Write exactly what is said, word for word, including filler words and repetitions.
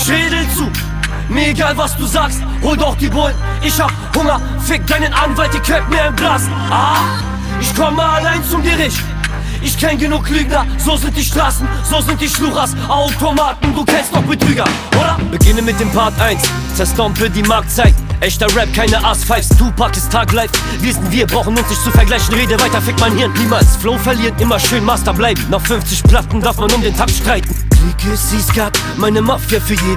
Schädel zu. Mir egal was du sagst, hol doch die Bullen. Ich hab Hunger, fick deinen Anwalt, die köpft mir im Glas. Ah, ich komme allein zum Gericht. Ich kenn genug Lügner, so sind die Straßen, so sind die Schluchers, Automaten, du kennst doch Betrüger, oder? Beginne mit dem Part eins, zerstompel die Marktzeit. Echter Rap, keine Ass-Fives, Tupac ist Tag live. Wir sind wir, brauchen uns nicht zu vergleichen, rede weiter, fick mein Hirn. Niemals Flow verlieren, immer schön Master bleiben. Nach fünfzig Platten darf man um den Takt streiten. Legacy Skat, meine Mafia für jeden.